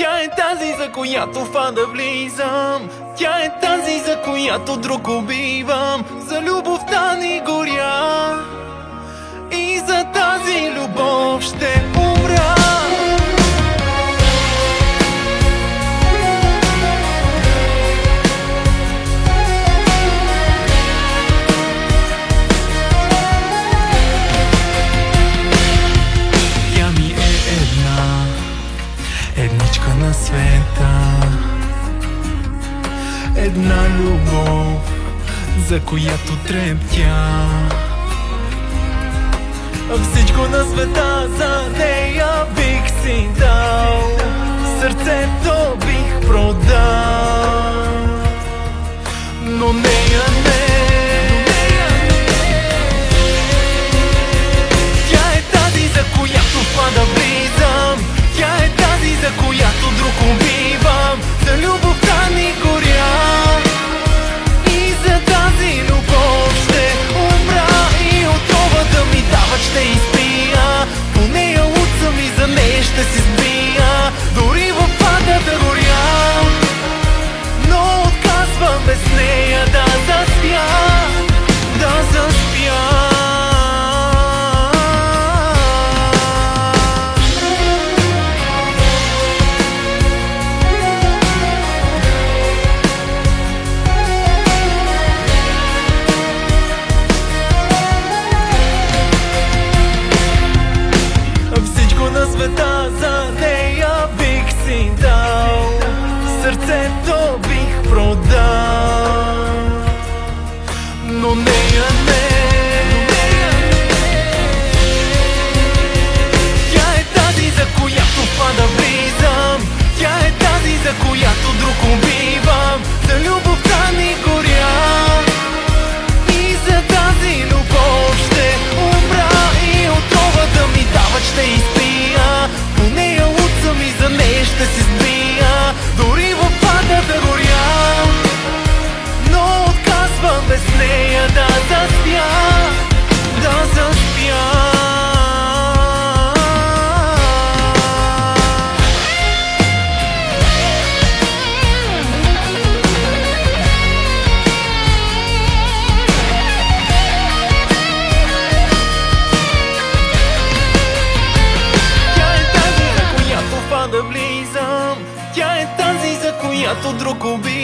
Тя е тази, за която в ада влизам. Тя е тази, за която друг убивам. За любовта ни горя и за тази любов ще умра. Тя ми е едничка на света, една любов, за която трептя. Всичко на света за нея бих си дал, сърцето бих продал, но нея не. Тя е тази, за която в ада влизам. Тя е тази, за която друг убивам. За любовта ни горя и за тази любов ще умра. И отровата ми дават ще изпия, по нея луцам и за нея ще се сбия. Дори в ада да горя, но отказвам без нея да заспя, да заспя. На света за нея бих си дал, сърцето бих продал, но нея не. Тя е тази, за която в ада влизам. Тя е тази, за която друг убивам. За любовта ни горя и за тази любов ще умра. И отровата ми дават ще изпия, по нея луцам и за нея ще се сбия. Дори в ада да горя, но отказвам без нея да заспя, да заспя. Да влизам. Тя е тази, за която друг убива.